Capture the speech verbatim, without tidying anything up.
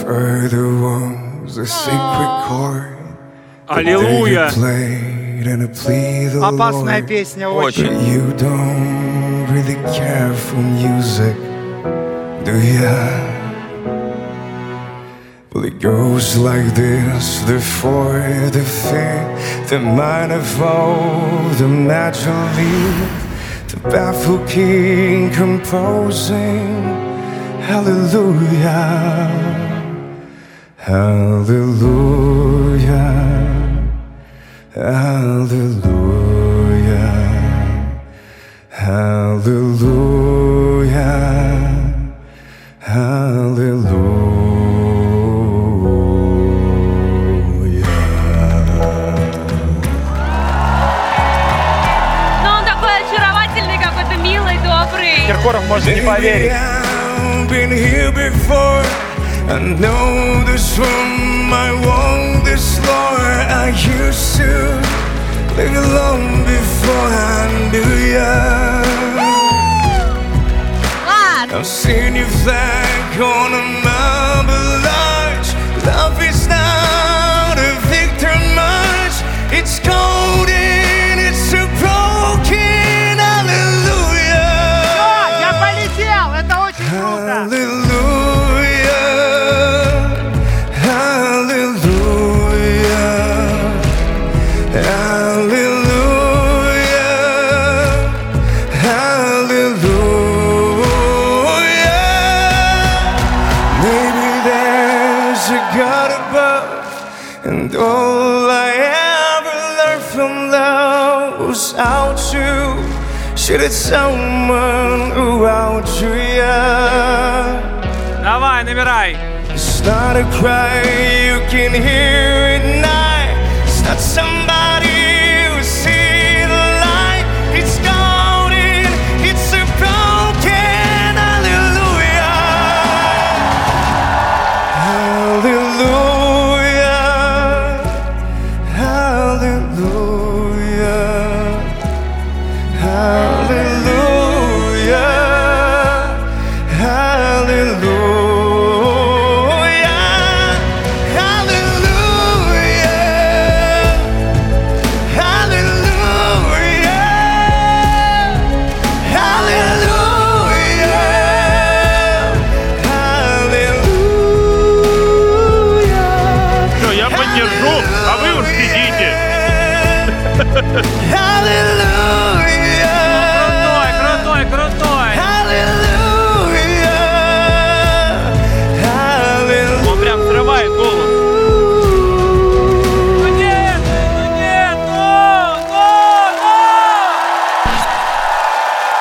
heard there was a sacred chord. Аллилуйя! Опасная песня очень. But you don't really care for music, do ya? Well, it goes like this: the fourth, the fifth, the minor fall, the major lead, the baffled king composing. Hallelujah, hallelujah, hallelujah, hallelujah, hallelujah. Киркоров может не поверить. I've been here before. I know this room, I want this floor. I used to live alone before I knew ya. I've seen your flag on a marble arch. Love is not a victor march. It's golden, it's a broken hallelujah. Я полетел, это очень круто. Hallelujah, hallelujah, hallelujah, hallelujah. Maybe there's a God above, and all I ever learned from love was how to shoot at someone who out you, yeah. Давай, набирай. It's not a cry you can hear at night. It's not somebody who see the light. It's golden, it's a broken hallelujah. Hallelujah, hallelujah, hallelujah, hallelujah, hallelujah, hallelujah, hallelujah. Все, я поддержу, а вы уж сидите. Hallelujah.